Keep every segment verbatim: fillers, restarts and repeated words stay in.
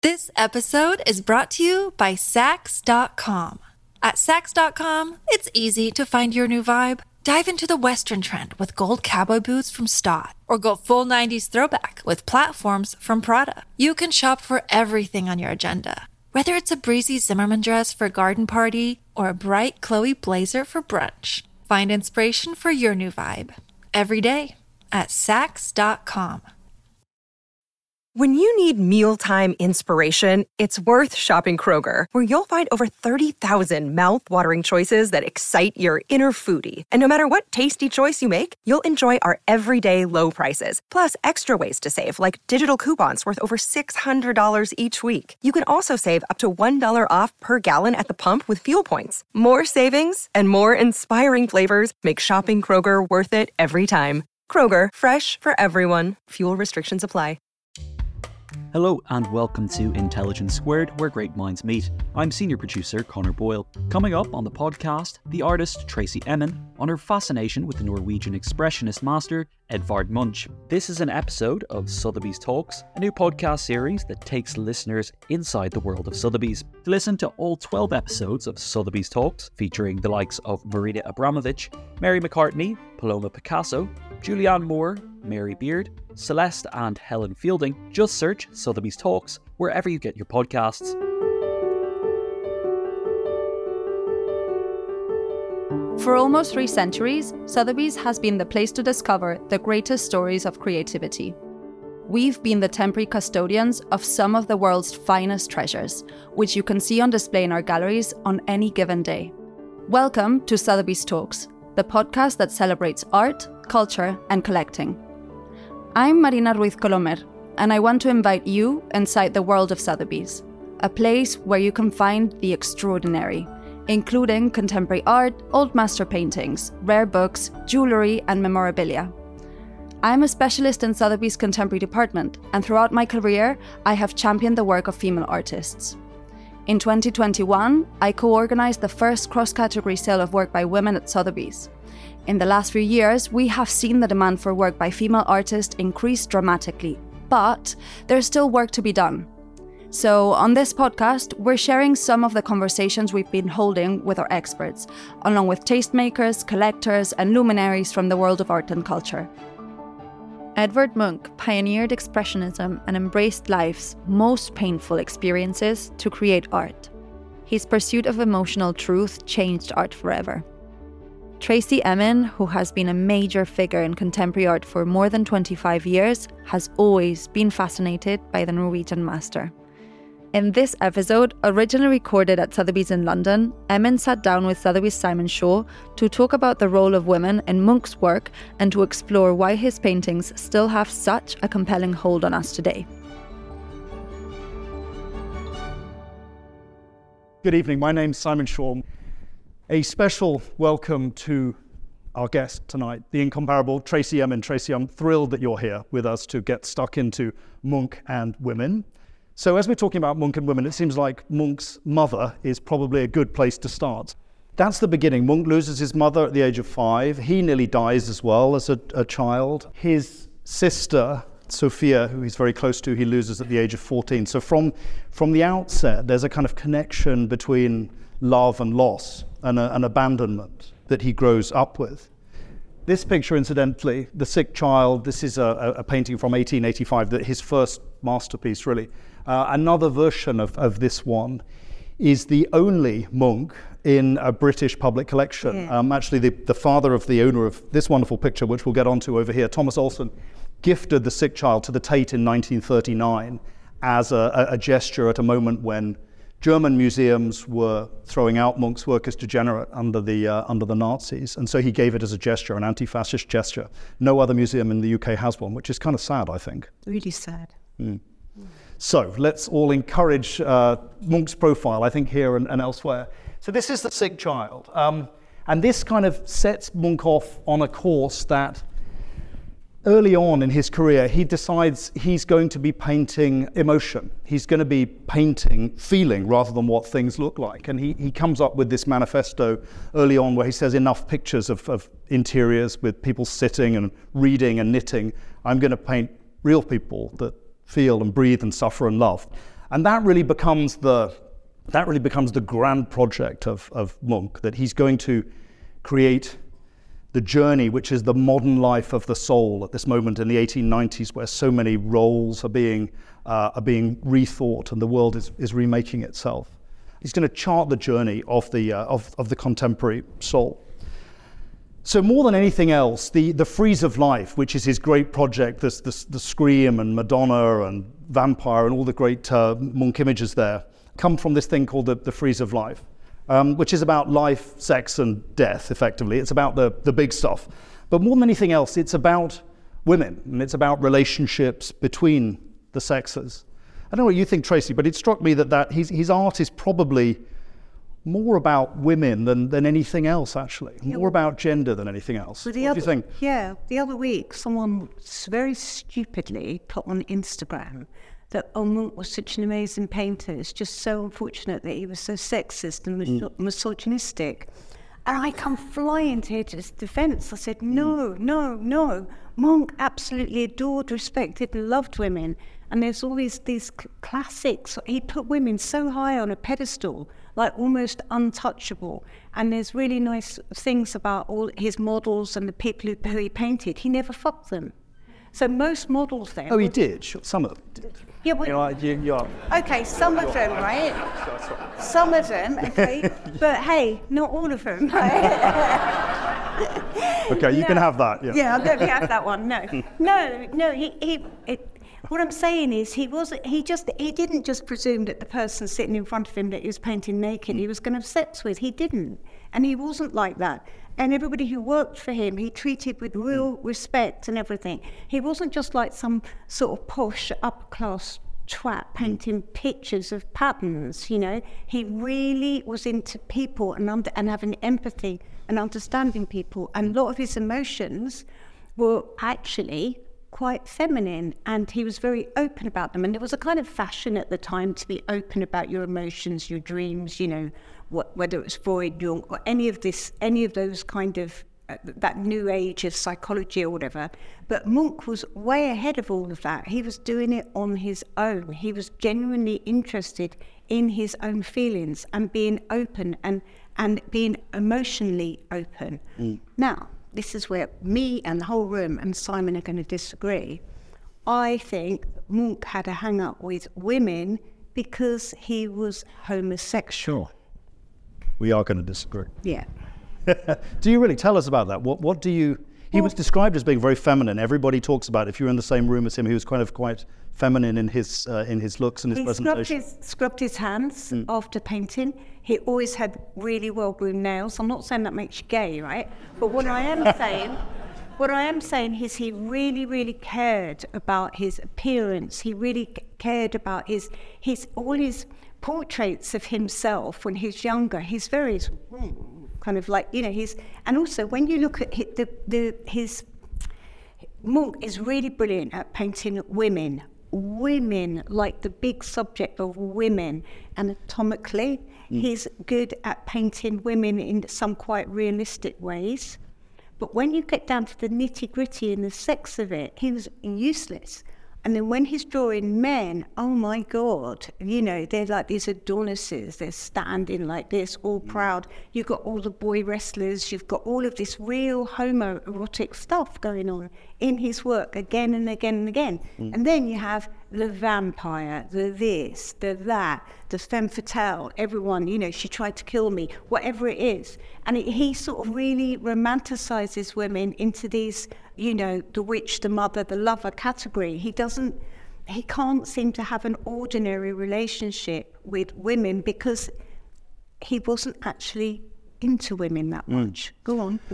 This episode is brought to you by Saks dot com. At Saks dot com, it's easy to find your new vibe. Dive into the Western trend with gold cowboy boots from Staud, or go full nineties throwback with platforms from Prada. You can shop for everything on your agenda, whether it's a breezy Zimmermann dress for a garden party or a bright Chloe blazer for brunch. Find inspiration for your new vibe every day at Saks dot com. When you need mealtime inspiration, it's worth shopping Kroger, where you'll find over thirty thousand mouth-watering choices that excite your inner foodie. And no matter what tasty choice you make, you'll enjoy our everyday low prices, plus extra ways to save, like digital coupons worth over six hundred dollars each week. You can also save up to one dollar off per gallon at the pump with fuel points. More savings and more inspiring flavors make shopping Kroger worth it every time. Kroger, fresh for everyone. Fuel restrictions apply. Hello and welcome to Intelligence Squared, where great minds meet. I'm senior producer Connor Boyle. Coming up on the podcast, the artist Tracey Emin on her fascination with the Norwegian expressionist master Edvard Munch. This is an episode of Sotheby's Talks, a new podcast series that takes listeners inside the world of Sotheby's. To listen to all twelve episodes of Sotheby's Talks, featuring the likes of Marina Abramovich, Mary McCartney, Paloma Picasso, Julianne Moore, Mary Beard, Celeste and Helen Fielding, just search Sotheby's Talks wherever you get your podcasts. For almost three centuries, Sotheby's has been the place to discover the greatest stories of creativity. We've been the temporary custodians of some of the world's finest treasures, which you can see on display in our galleries on any given day. Welcome to Sotheby's Talks, the podcast that celebrates art, culture, and collecting. I'm Marina Ruiz Colomer, and I want to invite you inside the world of Sotheby's, a place where you can find the extraordinary, including contemporary art, old master paintings, rare books, jewellery, and memorabilia. I'm a specialist in Sotheby's contemporary department, and throughout my career, I have championed the work of female artists. In twenty twenty-one, I co-organized the first cross-category sale of work by women at Sotheby's. In the last few years, we have seen the demand for work by female artists increase dramatically, but there's still work to be done. So on this podcast, we're sharing some of the conversations we've been holding with our experts, along with tastemakers, collectors, and luminaries from the world of art and culture. Edvard Munch pioneered expressionism and embraced life's most painful experiences to create art. His pursuit of emotional truth changed art forever. Tracey Emin, who has been a major figure in contemporary art for more than twenty-five years, has always been fascinated by the Norwegian master. In this episode, originally recorded at Sotheby's in London, Emin sat down with Sotheby's Simon Shaw to talk about the role of women in Munch's work and to explore why his paintings still have such a compelling hold on us today. Good evening, my name's Simon Shaw. A special welcome to our guest tonight, the incomparable Tracey Emin. Tracey, I'm thrilled that you're here with us to get stuck into Munch and women. So as we're talking about Munch and women, it seems like Munch's mother is probably a good place to start. That's the beginning. Munch loses his mother at the age of five. He nearly dies as well as a, a child. His sister, Sophia, who he's very close to, he loses at the age of fourteen. So from, from the outset, there's a kind of connection between love and loss and a, an abandonment that he grows up with. This picture, incidentally, The Sick Child, this is a, a painting from eighteen eighty-five, that his first masterpiece, really. Uh, another version of, of this one is the only Munch in a British public collection. Yeah. Um, actually, the, the father of the owner of this wonderful picture, which we'll get onto over here, Thomas Olsen, gifted The Sick Child to the Tate in nineteen thirty-nine as a, a gesture at a moment when German museums were throwing out Munch's work as degenerate under the uh, under the Nazis, and so he gave it as a gesture, an anti-fascist gesture. No other museum in the U K has one, which is kind of sad, I think. Really sad. Mm. So let's all encourage uh, Munch's profile, I think, here and, and elsewhere. So this is The Sick Child, um, and this kind of sets Munch off on a course that early on in his career, he decides he's going to be painting emotion. He's going to be painting feeling rather than what things look like. And he, he comes up with this manifesto early on where he says enough pictures of, of interiors with people sitting and reading and knitting. I'm going to paint real people that feel and breathe and suffer and love. And that really becomes the that really becomes the grand project of, of Munch, that he's going to create the journey, which is the modern life of the soul at this moment in the eighteen nineties, where so many roles are being uh, are being rethought and the world is, is remaking itself. He's going to chart the journey of the uh, of, of the contemporary soul. So more than anything else, the, the Frieze of Life, which is his great project, this, this, the Scream and Madonna and Vampire and all the great uh, Munch images there, come from this thing called the, the Frieze of Life, um, which is about life, sex, and death, effectively. It's about the, the big stuff. But more than anything else, it's about women, and it's about relationships between the sexes. I don't know what you think, Tracy, but it struck me that, that his, his art is probably more about women than, than anything else, actually. Yeah, more about gender than anything else. What the other, do you think? Yeah, the other week, someone very stupidly put on Instagram that oh, Munch was such an amazing painter. It's just so unfortunate that he was so sexist and mis- mm. misogynistic. And I come flying to his defense. I said, no, mm. no, no. Munch absolutely adored, respected, and loved women. And there's always these cl- classics. He put women so high on a pedestal, like almost untouchable. And there's really nice things about all his models and the people who, who he painted. He never fucked them. So most models then... Oh, he did. Sure, some of them did. Yeah, but, you know, you, you're, okay, some of them, right? Some of them, okay. But hey, not all of them. Okay, you no. can have that. Yeah, yeah, let me have that one. No, no, no. He, he. It, what I'm saying is, he wasn't. He just. He didn't just presume that the person sitting in front of him that he was painting naked, he was going to have sex with. He didn't, and he wasn't like that. And everybody who worked for him, he treated with real respect and everything. He wasn't just like some sort of posh upper class twat painting pictures of patterns. You know, he really was into people and under, and having empathy and understanding people. And a lot of his emotions were actually quite feminine, and he was very open about them. And there was a kind of fashion at the time to be open about your emotions, your dreams, you know, what, whether it was Freud, Jung, or any of this, any of those kind of, uh, that new age of psychology or whatever. But Munch was way ahead of all of that. He was doing it on his own. He was genuinely interested in his own feelings and being open and, and being emotionally open. Mm. Now, this is where me and the whole room and Simon are going to disagree. I think Munch had a hang-up with women because he was homosexual. We are going to disagree. Yeah. Do you really? Tell us about that. What What do you... He well, was described as being very feminine. Everybody talks about it. If you were in the same room as him, he was kind of quite feminine in his uh, in his looks and his he presentation. He scrubbed his, scrubbed his hands mm. after painting. He always had really well-groomed nails. I'm not saying that makes you gay, right? But what I am saying... What I am saying is he really, really cared about his appearance. He really cared about his, his all his portraits of himself when he's younger. He's very kind of like, you know, he's, and also when you look at his, the, the, his, Munch is really brilliant at painting women. Women, like the big subject of women. Anatomically, mm. he's good at painting women in some quite realistic ways. But when you get down to the nitty-gritty and the sex of it, he was useless. And then when he's drawing men, oh my God, you know, they're like these Adonises, they're standing like this, all proud. You've got all the boy wrestlers, you've got all of this real homoerotic stuff going on in his work again and again and again. Mm. And then you have the vampire, the this, the that, the femme fatale, everyone, you know, she tried to kill me, whatever it is. And it, he sort of really romanticizes women into these, you know, the witch, the mother, the lover category. He doesn't, he can't seem to have an ordinary relationship with women because he wasn't actually into women that much. Mm. Go on.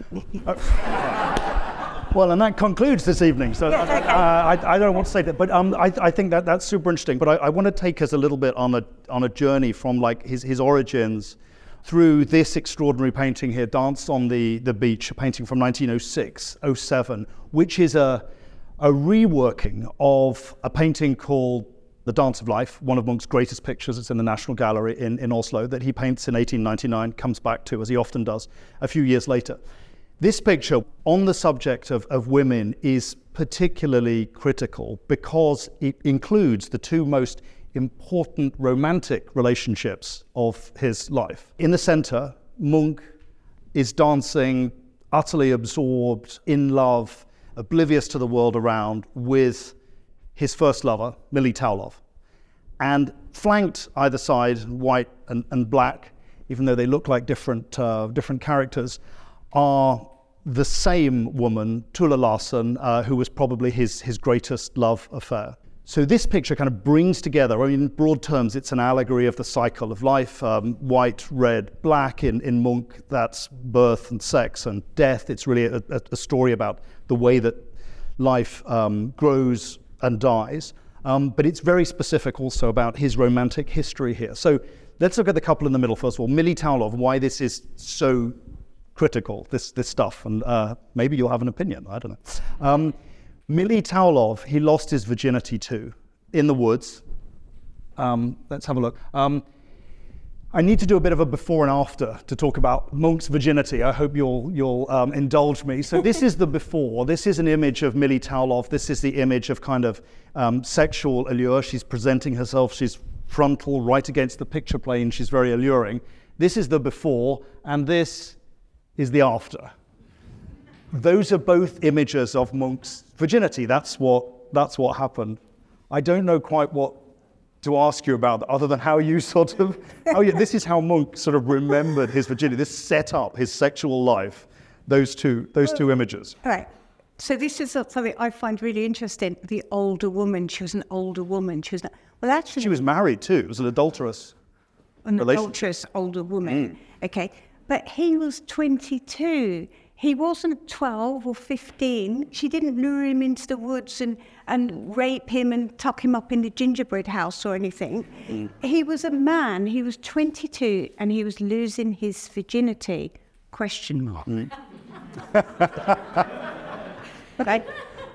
Well, and that concludes this evening. So yeah, okay. uh, I, I don't want to say that, but um, I, I think that that's super interesting. But I, I want to take us a little bit on a on a journey from like his, his origins through this extraordinary painting here, Dance on the, the Beach, a painting from nineteen oh six, oh seven, which is a a reworking of a painting called The Dance of Life, one of Munch's greatest pictures. It's in the National Gallery in, in Oslo, that he paints in eighteen ninety-nine, comes back to, as he often does, a few years later. This picture on the subject of, of women is particularly critical because it includes the two most important romantic relationships of his life. In the center, Munch is dancing, utterly absorbed, in love, oblivious to the world around, with his first lover, Millie Taulow. And flanked either side, white and, and black, even though they look like different uh, different characters, are the same woman, Tuula Larsson, uh, who was probably his, his greatest love affair. So this picture kind of brings together, I mean, in broad terms, it's an allegory of the cycle of life, um, white, red, black. In, in Munch, that's birth and sex and death. It's really a, a, a story about the way that life um, grows and dies. Um, but it's very specific also about his romantic history here. So let's look at the couple in the middle first of all. Millie Taulow, why this is so critical, this this stuff, and uh, maybe you'll have an opinion, I don't know. Um, Millie Taulow, he lost his virginity to in the woods. Um, let's have a look. Um, I need to do a bit of a before and after to talk about Munch's virginity. I hope you'll you'll um, indulge me. So this is the before. This is an image of Millie Taulow. This is the image of kind of um, sexual allure. She's presenting herself. She's frontal, right against the picture plane. She's very alluring. This is the before, and this is the after. Those are both images of Munch's virginity. That's what that's what happened. I don't know quite what to ask you about, other than how you sort of, how you, this is how Munch sort of remembered his virginity. This set up his sexual life. Those two, those two images. All right. So this is something I find really interesting. The older woman. She was an older woman. She was not, well, actually, she was married too. It was an adulterous an relationship. adulterous older woman. Mm. Okay, but he was twenty-two. He wasn't twelve or fifteen. She didn't lure him into the woods and, and rape him and tuck him up in the gingerbread house or anything. Mm. He was a man. He was twenty-two and he was losing his virginity. Question mark. Mm. Okay.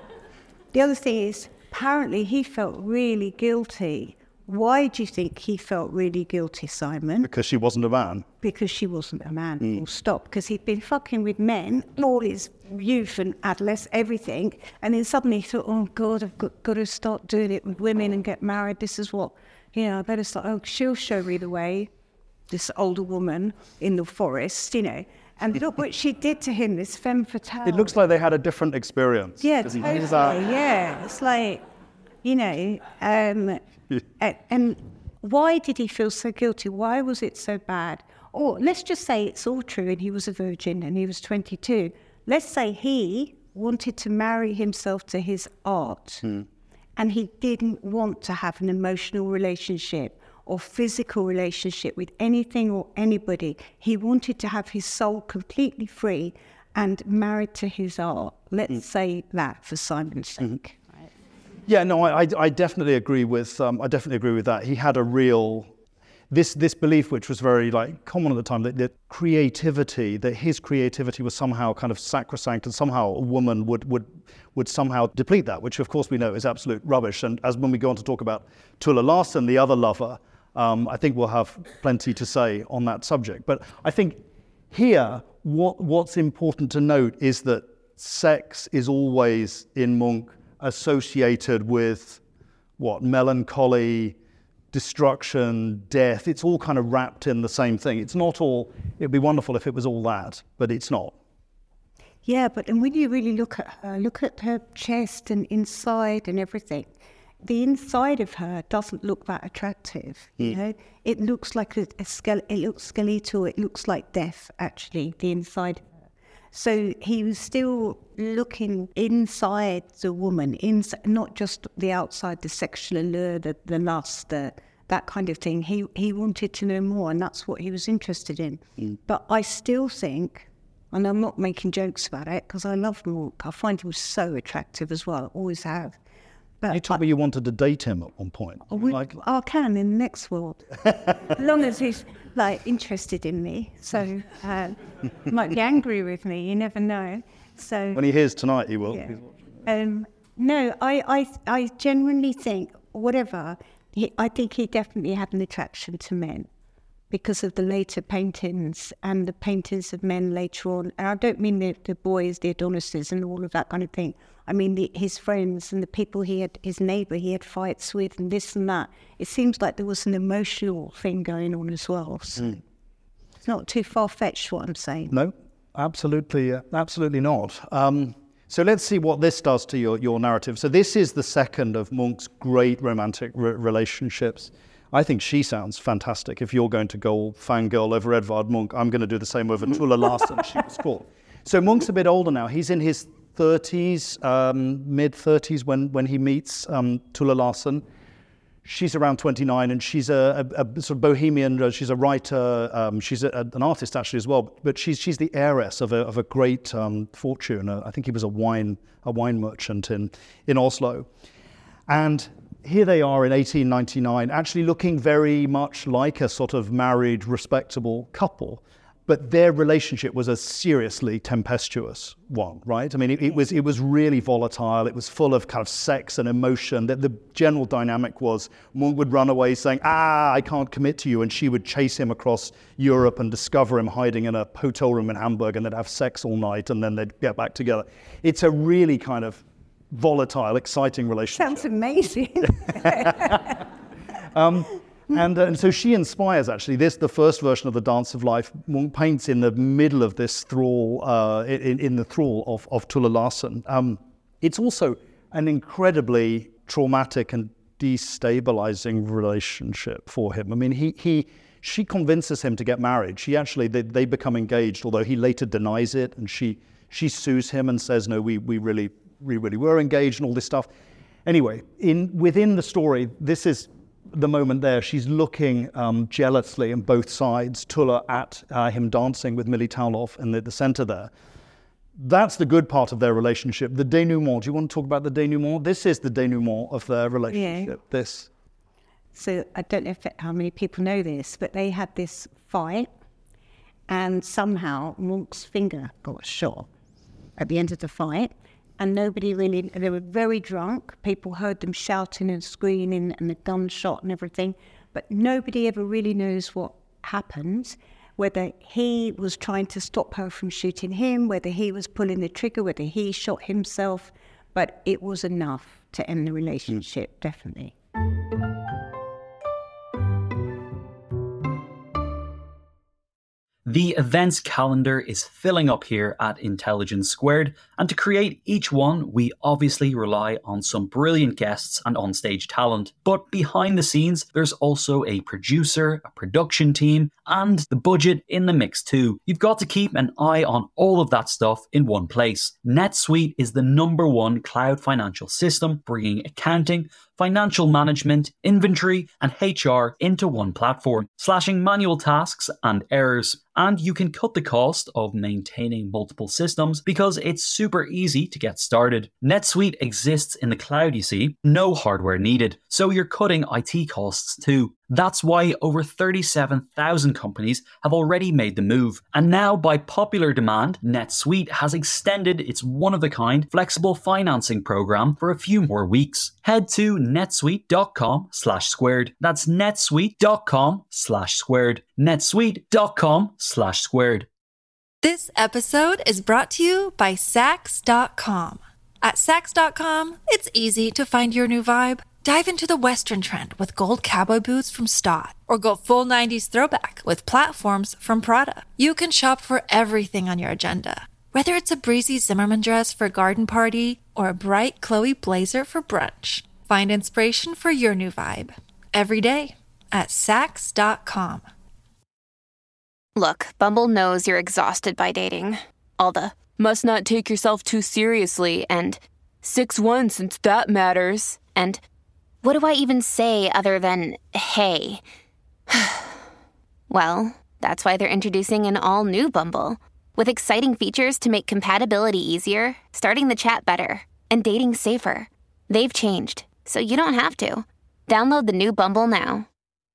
The other thing is, apparently he felt really guilty. Why do you think he felt really guilty, Simon? Because she wasn't a man. Because she wasn't a man, mm. full stop. Because he'd been fucking with men all his youth and adolescence, everything. And then suddenly he thought, oh, God, I've got, got to start doing it with women and get married. This is what, you know, I better start. Oh, she'll show me the way, this older woman in the forest, you know. And look what she did to him, this femme fatale. It looks like they had a different experience. Yeah, totally. Yeah, it's like, you know, um... and, and why did he feel so guilty? Why was it so bad? Or let's just say it's all true and he was a virgin and he was twenty-two. Let's say he wanted to marry himself to his art hmm. and he didn't want to have an emotional relationship or physical relationship with anything or anybody. He wanted to have his soul completely free and married to his art. Let's hmm. say that for Simon's sake. Mm-hmm. Yeah, no, I, I, I definitely agree with. Um, I definitely agree with that. He had a real, this this belief, which was very like common at the time, that, that creativity, that his creativity was somehow kind of sacrosanct, and somehow a woman would would would somehow deplete that, which of course we know is absolute rubbish. And as when we go on to talk about Tuula Larsson, the other lover, um, I think we'll have plenty to say on that subject. But I think here, what what's important to note is that sex is always in Munch associated with what? Melancholy, destruction, death. It's all kind of wrapped in the same thing. It's not all, it'd be wonderful if it was all that, but it's not. Yeah, but and when you really look at her, look at her chest and inside and everything, the inside of her doesn't look that attractive. Mm. You know, it looks like a, a skele- it looks skeletal. It looks like death, actually, the inside of her. So he was still looking inside the woman, inside, not just the outside, the sexual allure, the, the lust, the, that kind of thing. He he wanted to know more, and that's what he was interested in. Mm. But I still think, and I'm not making jokes about it, because I love Munch. I find him so attractive as well. I always have. But you told I, me you wanted to date him at one point. I, would, like... I can in the next world, as long as he's like interested in me. So uh, he might be angry with me. You never know. So when he hears tonight, he will. Yeah. Um, no, I, I, I genuinely think whatever. He, I think he definitely had an attraction to men, because of the later paintings and the paintings of men later on. And I don't mean the, the boys, the Adonises and all of that kind of thing. I mean the, his friends and the people he had, his neighbour he had fights with and this and that. It seems like there was an emotional thing going on as well. So mm. It's not too far-fetched what I'm saying. No, absolutely, uh, absolutely not. Um, so let's see what this does to your, your narrative. So this is the second of Munch's great romantic re- relationships. I think she sounds fantastic. If you're going to go fangirl over Edvard Munch, I'm going to do the same over Tulla Larsson, she was called. So Munch's a bit older now. He's in his thirties, um, mid-thirties when, when he meets um, Tulla Larsson. She's around twenty-nine, and she's a, a, a sort of bohemian. Uh, she's a writer. Um, she's a, an artist actually as well. But she's she's the heiress of a of a great um, fortune. Uh, I think he was a wine a wine merchant in in Oslo, and here they are in eighteen ninety-nine, actually looking very much like a sort of married, respectable couple. But their relationship was a seriously tempestuous one, right? I mean, it, it was it was really volatile. It was full of kind of sex and emotion. That the general dynamic was Munch would run away saying, ah, I can't commit to you. And she would chase him across Europe and discover him hiding in a hotel room in Hamburg, and they'd have sex all night and then they'd get back together. It's a really kind of volatile, exciting relationship. Sounds amazing. um, and, uh, and so she inspires, actually, this, the first version of the Dance of Life. Munch paints in the middle of this thrall, uh, in, in the thrall of, of Tulla Larsson. Um, it's also an incredibly traumatic and destabilizing relationship for him. I mean, he, he, she convinces him to get married. She actually, they, they become engaged, although he later denies it, and she, she sues him and says, no, we, we really... we really were engaged and all this stuff. Anyway, in within the story, this is the moment there. She's looking um, jealously on both sides, Tulla at uh, him dancing with Millie Tauloff in the, the center there. That's the good part of their relationship. The denouement, do you want to talk about the denouement? This is the denouement of their relationship. Yeah. This. So I don't know if, how many people know this, but they had this fight, and somehow Munch's finger got shot at the end of the fight. And nobody really, they were very drunk. People heard them shouting and screaming and the gunshot and everything. But nobody ever really knows what happened, whether he was trying to stop her from shooting him, whether he was pulling the trigger, whether he shot himself. But it was enough to end the relationship, mm. definitely. The events calendar is filling up here at Intelligence Squared, and to create each one, we obviously rely on some brilliant guests and onstage talent. But behind the scenes, there's also a producer, a production team, and the budget in the mix too. You've got to keep an eye on all of that stuff in one place. NetSuite is the number one cloud financial system, bringing accounting, financial management, inventory, and H R into one platform, slashing manual tasks and errors. And you can cut the cost of maintaining multiple systems because it's super easy to get started. NetSuite exists in the cloud, you see, no hardware needed, so you're cutting I T costs too. That's why over thirty-seven thousand companies have already made the move. And now, by popular demand, NetSuite has extended its one-of-a-kind flexible financing program for a few more weeks. Head to netsuite.com slash squared. That's netsuite.com slash squared. netsuite.com slash squared. This episode is brought to you by Saks dot com. At Saks dot com, it's easy to find your new vibe. Dive into the Western trend with gold cowboy boots from Stott, or go full nineties throwback with platforms from Prada. You can shop for everything on your agenda, whether it's a breezy Zimmermann dress for a garden party or a bright Chloe blazer for brunch. Find inspiration for your new vibe every day at Saks dot com. Look, Bumble knows you're exhausted by dating. All the must not take yourself too seriously and six one since that matters. And what do I even say other than, hey? Well, that's why they're introducing an all-new Bumble, with exciting features to make compatibility easier, starting the chat better, and dating safer. They've changed, so you don't have to. Download the new Bumble now.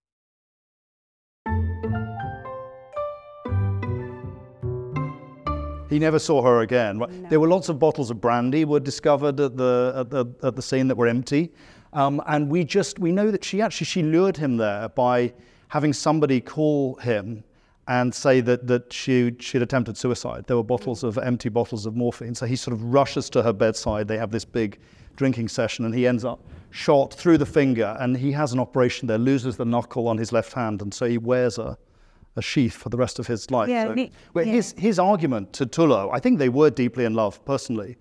He never saw her again. No. There were lots of bottles of brandy were discovered at the at the, at the scene that were empty. Um, and we just, we know that she actually, she lured him there by having somebody call him and say that, that she, she'd attempted suicide. There were bottles of, empty bottles of morphine. So he sort of rushes to her bedside. They have this big drinking session, and he ends up shot through the finger, and he has an operation there, loses the knuckle on his left hand, and so he wears a, a sheath for the rest of his life. Yeah, so, ne- well, yeah. His, his argument to Tulla, I think they were deeply in love, personally.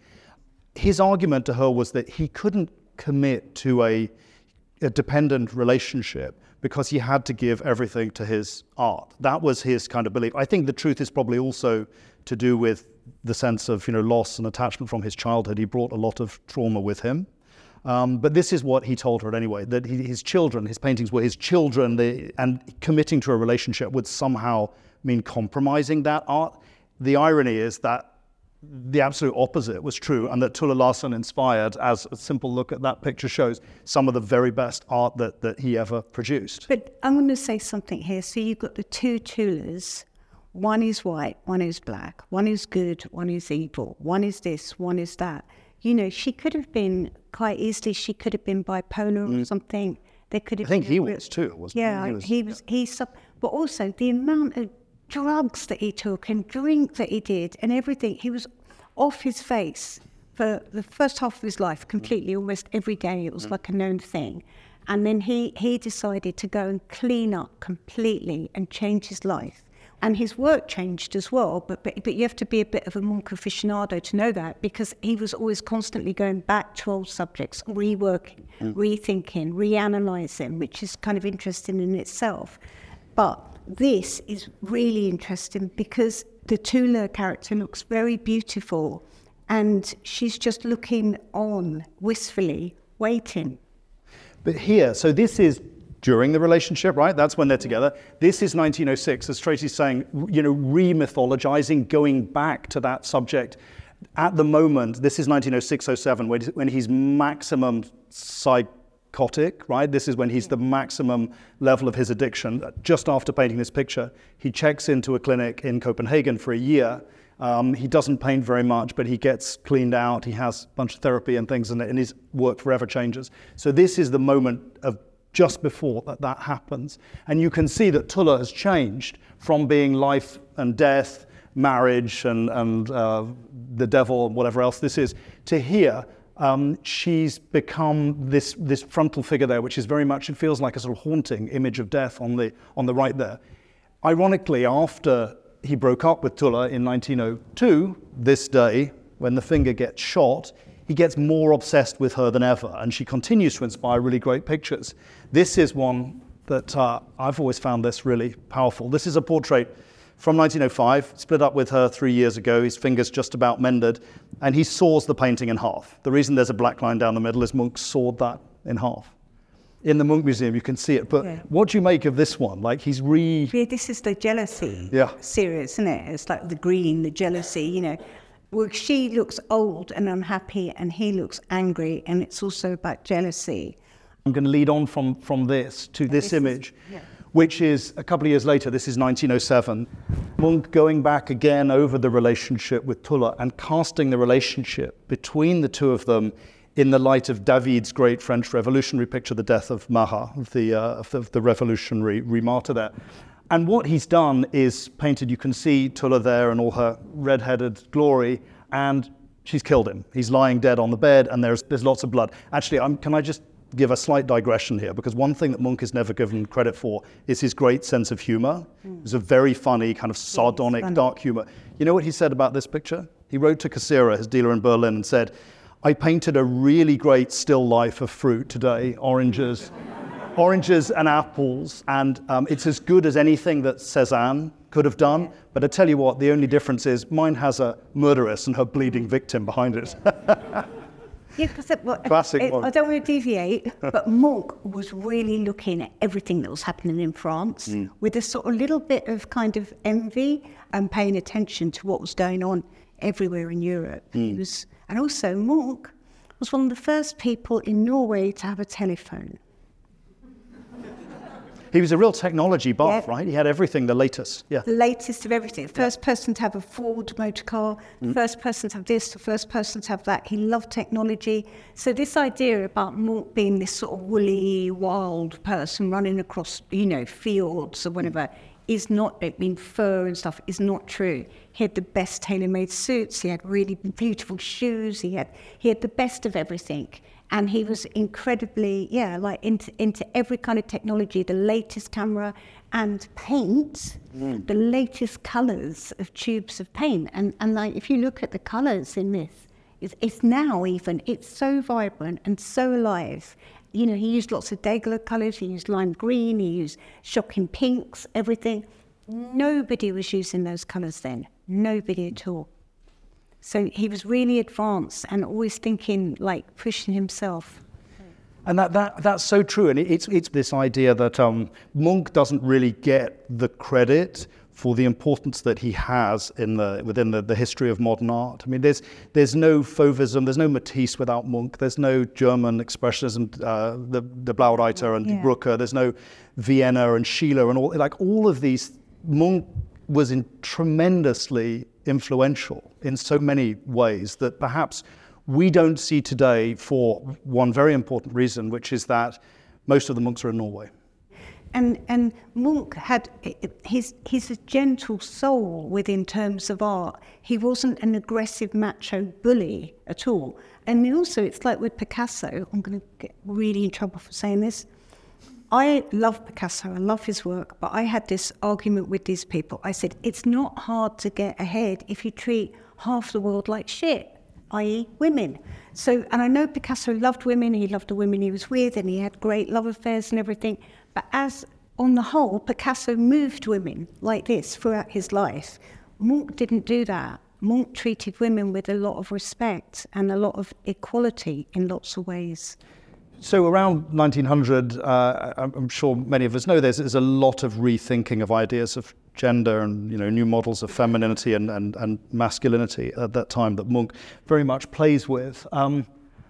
His argument to her was that he couldn't commit to a, a dependent relationship because he had to give everything to his art. That was his kind of belief. I think the truth is probably also to do with the sense of, you know, loss and attachment from his childhood. He brought a lot of trauma with him. Um, but this is what he told her anyway, that he, his children, his paintings were his children, they, and committing to a relationship would somehow mean compromising that art. The irony is that the absolute opposite was true, and that Tulla Larsson inspired, as a simple look at that picture shows, some of the very best art that, that he ever produced. But I'm going to say something here. So you've got the two Tullas. One is white, one is black. One is good, one is evil. One is this, one is that. You know, she could have been, quite easily, she could have been bipolar mm. or something. There could have I think been he real, was too, wasn't yeah, he? He was, he was, he was, but also the amount of drugs that he took and drink that he did and everything. He was off his face for the first half of his life, completely, almost every day. It was mm. like a known thing. And then he, he decided to go and clean up completely and change his life. And his work changed as well, but, but but you have to be a bit of a monk aficionado to know that, because he was always constantly going back to old subjects, reworking, mm. rethinking, reanalyzing, which is kind of interesting in itself. But this is really interesting because the Tulla character looks very beautiful, and she's just looking on wistfully, waiting. But here, so this is during the relationship, right? That's when they're together. This is nineteen oh six, as Tracy's saying, you know, re-mythologizing, going back to that subject. At the moment, this is nineteen oh six oh seven, when, when he's maximum psychotic, right? This is when he's the maximum level of his addiction. Just after painting this picture, he checks into a clinic in Copenhagen for a year. Um, he doesn't paint very much, but he gets cleaned out. He has a bunch of therapy and things, and, and his work forever changes. So this is the moment of just before that that happens. And you can see that Tulla has changed from being life and death, marriage and, and uh, the devil and whatever else this is, to here, um, she's become this, this frontal figure there, which is very much, it feels like a sort of haunting image of death on the, on the right there. Ironically, after he broke up with Tulla in nineteen oh two, this day, when the finger gets shot, he gets more obsessed with her than ever, and she continues to inspire really great pictures. This is one that uh, I've always found this really powerful. This is a portrait from nineteen oh five, split up with her three years ago. His finger's just about mended, and he saws the painting in half. The reason there's a black line down the middle is Munch sawed that in half. In the Munch Museum, you can see it. But yeah. What do you make of this one? Like, he's re... Yeah, this is the jealousy yeah. series, isn't it? It's like the green, the jealousy, you know. Well, she looks old and unhappy, and he looks angry, and it's also about jealousy. I'm going to lead on from, from this to this, this image, is, yeah. which is a couple of years later. This is nineteen oh seven. Munch going back again over the relationship with Tulla and casting the relationship between the two of them in the light of David's great French revolutionary picture, The Death of Marat, of the, uh, of the, of the revolutionary remartyr there. And what he's done is painted, you can see Tulla there in all her red-headed glory, and she's killed him. He's lying dead on the bed, and there's there's lots of blood. Actually, I'm, can I just give a slight digression here? Because one thing that Munch is never given credit for is his great sense of humor. Mm. It's a very funny, kind of sardonic, yeah, dark humor. You know what he said about this picture? He wrote to Cassira, his dealer in Berlin, and said, "I painted a really great still life of fruit today, oranges." Oranges and apples, and um, it's as good as anything that Cézanne could have done. But I tell you what, the only difference is mine has a murderess and her bleeding victim behind it. Yeah, because well, classic. It, I don't want to deviate, but Munch was really looking at everything that was happening in France mm. with a sort of little bit of kind of envy and paying attention to what was going on everywhere in Europe. Mm. He was, and also Munch was one of the first people in Norway to have a telephone. He was a real technology buff, Yeah. right? He had everything, the latest. Yeah. The latest of everything. The first person to have a Ford motor car, the Mm. first person to have this, the first person to have that. He loved technology. So this idea about Monk being this sort of woolly, wild person running across, you know, fields or whatever, is not, I mean, fur and stuff, is not true. He had the best tailor-made suits, he had really beautiful shoes, he had he had the best of everything. And he was incredibly, yeah, like into, into every kind of technology, the latest camera and paint, mm. the latest colours of tubes of paint. And, and like, if you look at the colours in this, it's, it's now even, it's so vibrant and so alive. You know, he used lots of Degler colours, he used lime green, he used shocking pinks, everything. Nobody was using those colours then, nobody at all. So he was really advanced and always thinking, like, pushing himself. And that, that that's so true. And it's it's this idea that um, Munch doesn't really get the credit for the importance that he has in the within the, the history of modern art. I mean, there's there's no Fauvism, there's no Matisse without Munch, there's no German expressionism, uh, the the Blaureiter and yeah. Die Brücke, there's no Vienna and Schiele and all like all of these. Munch was in tremendously influential in so many ways that perhaps we don't see today for one very important reason, which is that most of the monks are in Norway. And and Munch had, his, he's a gentle soul within terms of art. He wasn't an aggressive macho bully at all. And also it's like with Picasso, I'm going to get really in trouble for saying this. I love Picasso, I love his work, but I had this argument with these people. I said, it's not hard to get ahead if you treat half the world like shit, that is women. So, and I know Picasso loved women, he loved the women he was with, and he had great love affairs and everything, but as on the whole, Picasso moved women like this throughout his life. Munch didn't do that. Munch treated women with a lot of respect and a lot of equality in lots of ways. So around nineteen hundred, uh, I'm sure many of us know there's, there's a lot of rethinking of ideas of gender and you know new models of femininity and, and, and masculinity at that time that Munch very much plays with. Um,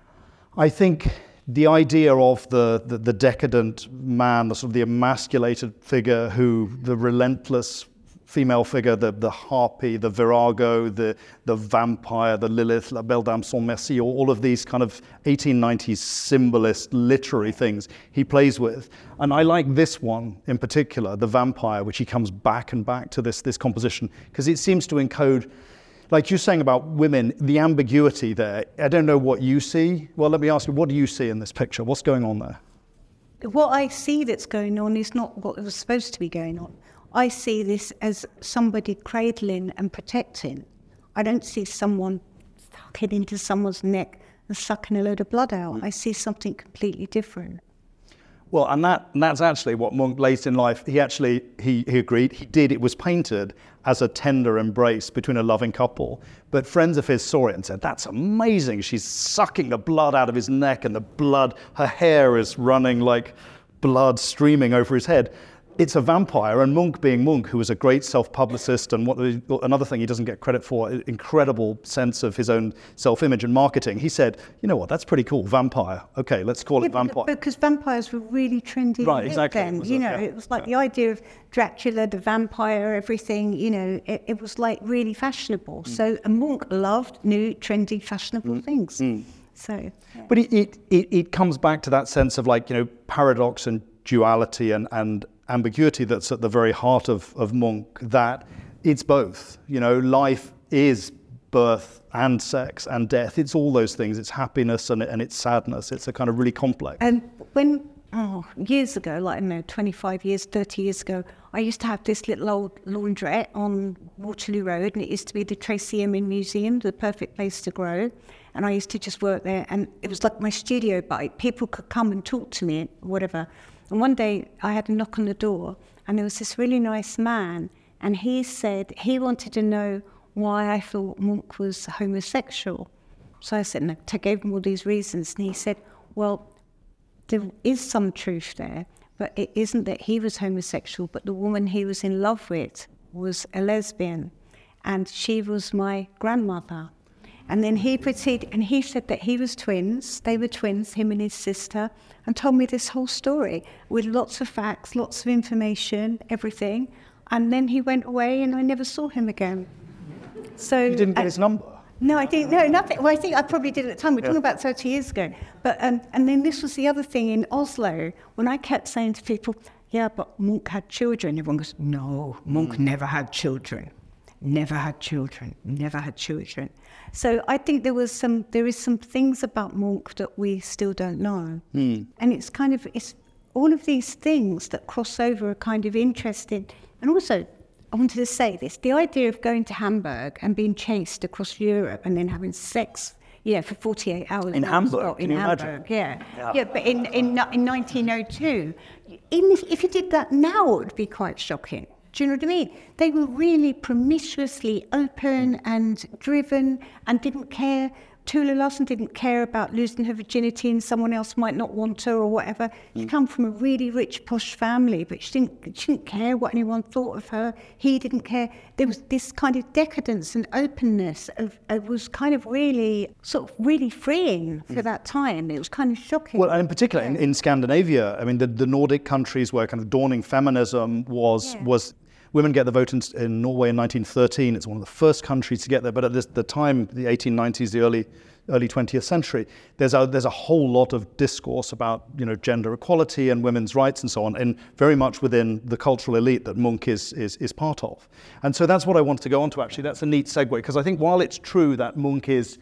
I think the idea of the, the, the decadent man, the sort of the emasculated figure who, the relentless female figure, the, the harpy, the virago, the, the vampire, the Lilith, La Belle Dame sans merci, all of these kind of eighteen nineties symbolist literary things he plays with. And I like this one in particular, the vampire, which he comes back and back to this, this composition, because it seems to encode, like you're saying about women, the ambiguity there. I don't know what you see. Well, let me ask you, what do you see in this picture? What's going on there? What I see that's going on is not what was supposed to be going on. I see this as somebody cradling and protecting. I don't see someone sucking into someone's neck and sucking a load of blood out. I see something completely different. Well, and that and that's actually what Munch lays in life. He actually, he, he agreed, he did, it was painted as a tender embrace between a loving couple. But friends of his saw it and said, that's amazing. She's sucking the blood out of his neck and the blood, her hair is running like blood streaming over his head. It's a vampire, and Munch being Munch, who was a great self-publicist, and what another thing he doesn't get credit for, incredible sense of his own self-image and marketing. He said, you know what, that's pretty cool, vampire. Okay, let's call yeah, it vampire. Because vampires were really trendy right, exactly. then. It you a, know, yeah. it was like yeah. the idea of Dracula, the vampire, everything, you know, it, it was like really fashionable. Mm. So and Munch loved new, trendy, fashionable mm. things. Mm. So, yeah. But it, it, it, it comes back to that sense of like, you know, paradox and duality and, and ambiguity that's at the very heart of, of Munch, that it's both. You know, life is birth and sex and death. It's all those things. It's happiness and, and it's sadness. It's a kind of really complex. And when, oh, years ago, like, I don't know, twenty-five years, thirty years ago, I used to have this little old laundrette on Waterloo Road, and it used to be the Tracey Emin Museum, the perfect place to grow. And I used to just work there, and it was like my studio, but people could come and talk to me, whatever. And one day I had a knock on the door, and there was this really nice man, and he said he wanted to know why I thought Munch was homosexual. So I said, no, I gave him all these reasons, and he said, well, there is some truth there, but it isn't that he was homosexual, but the woman he was in love with was a lesbian, and she was my grandmother. And then he proceeded, and he said that he was twins, they were twins, him and his sister, and told me this whole story with lots of facts, lots of information, everything. And then he went away and I never saw him again. So You didn't get uh, his number? No, I didn't, no, nothing. Well, I think I probably did at the time. We're yeah. talking about thirty years ago. But um, And then this was the other thing in Oslo, when I kept saying to people, yeah, but Munch had children. Everyone goes, no, Munch mm. never had children. Never had children, never had children. So I think there was some, there is some things about Munch that we still don't know. Mm. And it's kind of, it's all of these things that cross over are kind of interesting. And also, I wanted to say this, the idea of going to Hamburg and being chased across Europe and then having sex, yeah, for forty-eight hours. In Hamburg, in can you Hamburg, imagine? Yeah. yeah. Yeah, but in, in, in nineteen oh two, even if, if you did that now, it would be quite shocking. Do you know what I mean? They were really promiscuously open and driven and didn't care. Tula Larson didn't care about losing her virginity and someone else might not want her or whatever. She come from a really rich, posh family, but she didn't, she didn't care what anyone thought of her. He didn't care. There was this kind of decadence and openness of, of was kind of really, sort of really freeing for that time. It was kind of shocking. Well, and in particular, yeah. in, in Scandinavia, I mean, the, the Nordic countries where kind of dawning feminism was yeah. was women get the vote in, in Norway in nineteen thirteen. It's one of the first countries to get there. But at this, the time, the eighteen nineties, the early early twentieth century, there's a there's a whole lot of discourse about, you know, gender equality and women's rights and so on, and very much within the cultural elite that Munch is is is part of. And so that's what I wanted to go on to. Actually, that's a neat segue, because I think while it's true that Munch is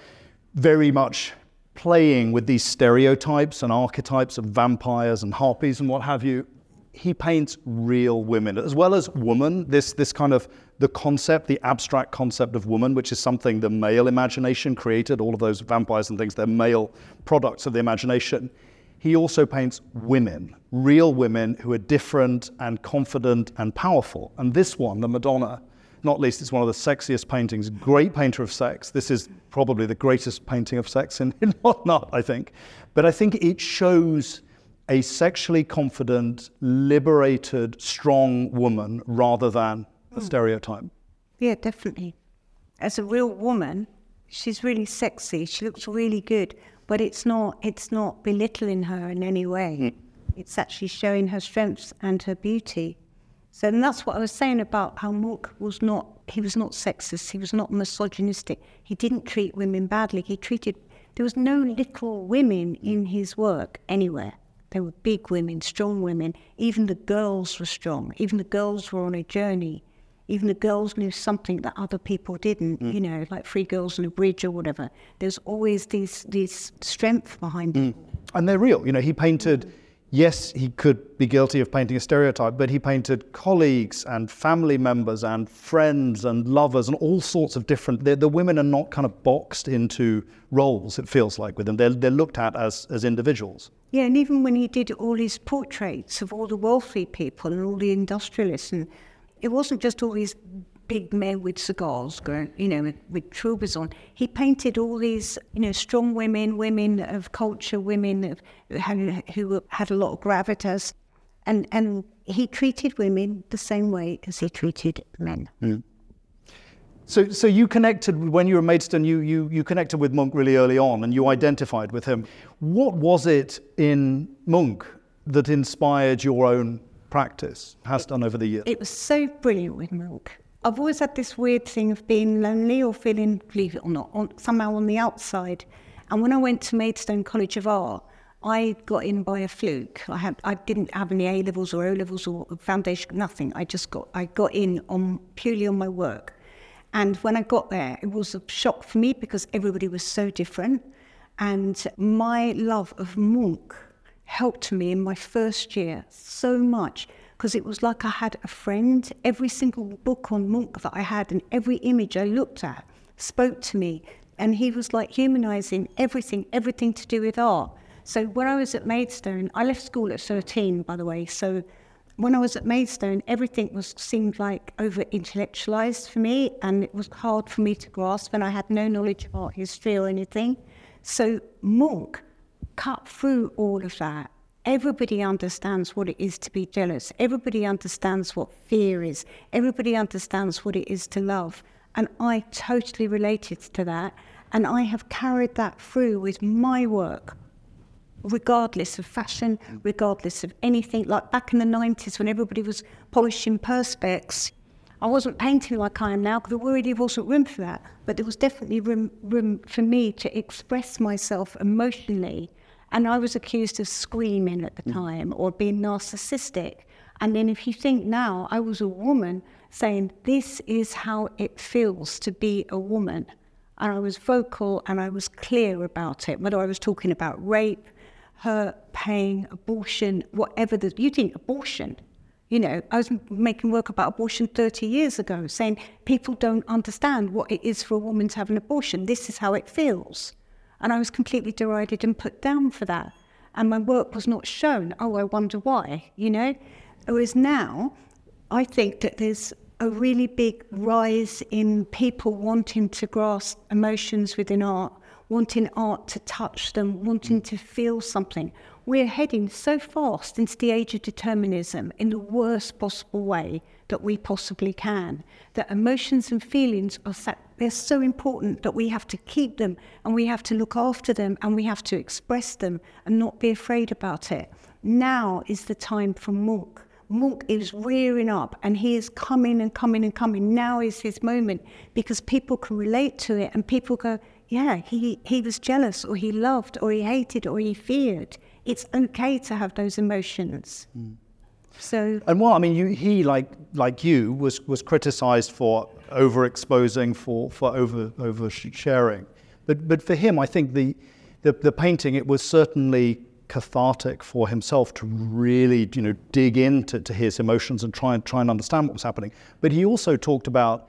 very much playing with these stereotypes and archetypes of vampires and harpies and what have you, he paints real women as well as woman. This this kind of the concept, the abstract concept of woman, which is something the male imagination created. All of those vampires and things, they're male products of the imagination. He also paints women, real women who are different and confident and powerful. And this one, the Madonna, not least, it's one of the sexiest paintings. Great painter of sex. This is probably the greatest painting of sex in, in modern art, I think. But I think it shows a sexually confident, liberated, strong woman rather than a mm. stereotype. Yeah, definitely. As a real woman, she's really sexy. She looks really good, but it's not it's not belittling her in any way. Mm. It's actually showing her strengths and her beauty. So and that's what I was saying about how Munch was not, he was not sexist, he was not misogynistic. He didn't treat women badly. He treated, there was no little women in his work anywhere. There were big women, strong women. Even the girls were strong. Even the girls were on a journey. Even the girls knew something that other people didn't, mm. you know, like Three Girls on a Bridge or whatever. There's always this, this strength behind mm. it. And they're real. You know, he painted, mm. yes, he could be guilty of painting a stereotype, but he painted colleagues and family members and friends and lovers and all sorts of different, the, the women are not kind of boxed into roles, it feels like, with them. They're, they're looked at as, as individuals. Yeah, and even when he did all his portraits of all the wealthy people and all the industrialists, and it wasn't just all these big men with cigars going, you know, with, with troubadours on. He painted all these, you know, strong women, women of culture, women of, who, had, who had a lot of gravitas, and and he treated women the same way as he treated men. Mm. So, so you connected, when you were at Maidstone, you, you, you connected with Munch really early on and you identified with him. What was it in Munch that inspired your own practice, has done over the years? It was so brilliant with Munch. I've always had this weird thing of being lonely or feeling, believe it or not, on, somehow on the outside. And when I went to Maidstone College of Art, I got in by a fluke. I had, I didn't have any A-levels or O-levels or foundation, nothing. I just got, I got in on purely on my work. And when I got there, it was a shock for me because everybody was so different. And my love of Munch helped me in my first year so much because it was like I had a friend. Every single book on Munch that I had and every image I looked at spoke to me. And he was like humanizing everything, everything to do with art. So when I was at Maidstone, I left school at thirteen, by the way. So when I was at Maidstone, everything was seemed like over-intellectualized for me, and it was hard for me to grasp, and I had no knowledge of art history or anything. So Munch cut through all of that. Everybody understands what it is to be jealous. Everybody understands what fear is. Everybody understands what it is to love. And I totally related to that. And I have carried that through with my work, regardless of fashion, regardless of anything. Like back in the nineties when everybody was polishing perspex, I wasn't painting like I am now because there really wasn't room for that. But there was definitely room, room for me to express myself emotionally. And I was accused of screaming at the time or being narcissistic. And then if you think now, I was a woman saying, this is how it feels to be a woman. And I was vocal and I was clear about it, whether I was talking about rape, hurt, pain, abortion, whatever. The, you think abortion, you know, I was making work about abortion thirty years ago, saying people don't understand what it is for a woman to have an abortion. This is how it feels. And I was completely derided and put down for that. And my work was not shown. Oh, I wonder why, you know? Whereas now, I think that there's a really big rise in people wanting to grasp emotions within art, wanting art to touch them, wanting to feel something. We're heading so fast into the age of determinism in the worst possible way that we possibly can, that emotions and feelings are so, they're so important that we have to keep them and we have to look after them and we have to express them and not be afraid about it. Now is the time for Munch. Munch is rearing up and he is coming and coming and coming. Now is his moment because people can relate to it and people go, yeah, he, he was jealous or he loved or he hated or he feared. It's okay to have those emotions. Mm. So, and well, I mean, you, he like like you was was criticised for overexposing, for for over over sharing, but but for him, I think the the, the painting, it was certainly cathartic for himself to really, you know, dig into to his emotions and try and try and understand what was happening. But he also talked about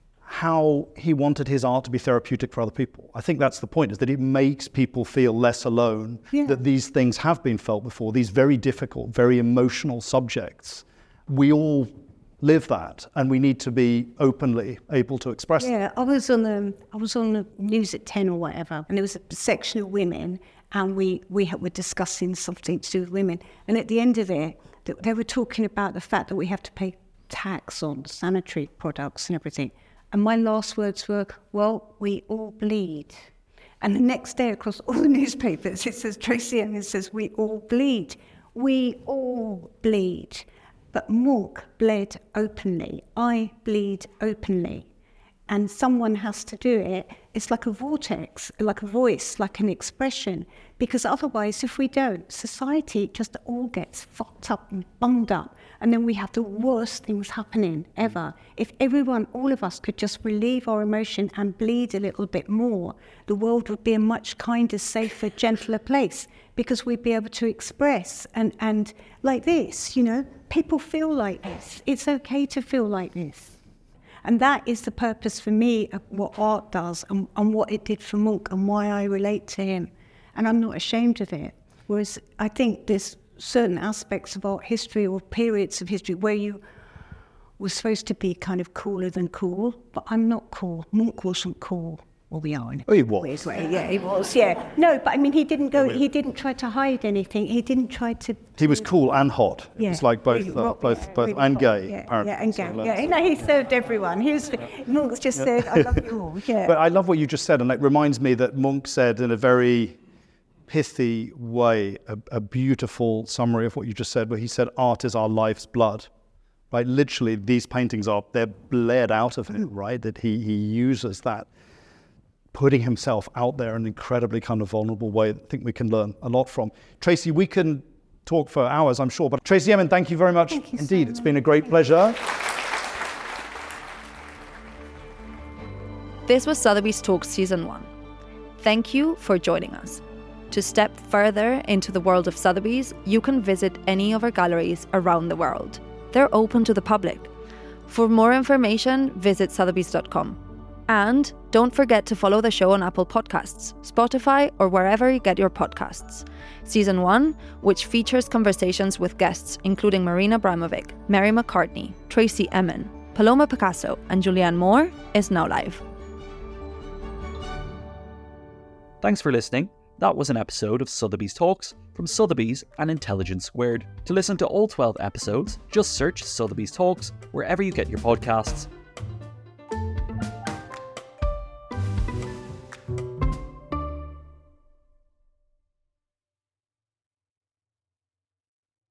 how he wanted his art to be therapeutic for other people. I think that's the point, is that it makes people feel less alone, yeah. that these things have been felt before, these very difficult, very emotional subjects. We all live that, and we need to be openly able to express yeah, them. I was on the I was on the news at ten or whatever, and there was a section of women, and we, we were discussing something to do with women. And at the end of it, they were talking about the fact that we have to pay tax on sanitary products and everything. And my last words were, well, we all bleed. And the next day across all the newspapers, it says, Tracey Emin says, we all bleed. We all bleed. But Munch bled openly. I bleed openly. And someone has to do it. It's like a vortex, like a voice, like an expression. Because otherwise, if we don't, society just all gets fucked up and bunged up. And then we have the worst things happening ever. If everyone, all of us, could just relieve our emotion and bleed a little bit more, the world would be a much kinder, safer, gentler place. Because we'd be able to express. And, and like this, you know, people feel like this. It's okay to feel like this. And that is the purpose for me of what art does and, and what it did for Munch and why I relate to him. And I'm not ashamed of it. Whereas I think there's certain aspects of art history or periods of history where you were supposed to be kind of cooler than cool, but I'm not cool. Munch wasn't cool. Well, we are in oh, he was. Way. Yeah, he was, yeah. No, but I mean, he didn't go, he didn't try to hide anything. He didn't try to... He was cool and hot. Yeah. It's like both, really uh, rock, both, yeah, both, really and hot. gay, yeah, apparently. Yeah, and gay, so yeah. No, he served everyone. He was, Munch just said, I love you all, yeah. But I love what you just said, and it reminds me that Munch said in a very pithy way, a, a beautiful summary of what you just said, where he said, art is our life's blood. Right, literally, these paintings are, they're bled out of him, right? That he, he uses that, putting himself out there in an incredibly kind of vulnerable way that I think we can learn a lot from. Tracey, we can talk for hours, I'm sure, but Tracey Emin, thank you very much thank you indeed. So it's much. been a great pleasure. This was Sotheby's Talks Season one. Thank you for joining us. To step further into the world of Sotheby's, you can visit any of our galleries around the world. They're open to the public. For more information, visit sotheby's dot com. And don't forget to follow the show on Apple Podcasts, Spotify, or wherever you get your podcasts. Season one, which features conversations with guests including Marina Abramovic, Mary McCartney, Tracey Emin, Paloma Picasso, and Julianne Moore, is now live. Thanks for listening. That was an episode of Sotheby's Talks from Sotheby's and Intelligence Squared. To listen to all twelve episodes, just search Sotheby's Talks wherever you get your podcasts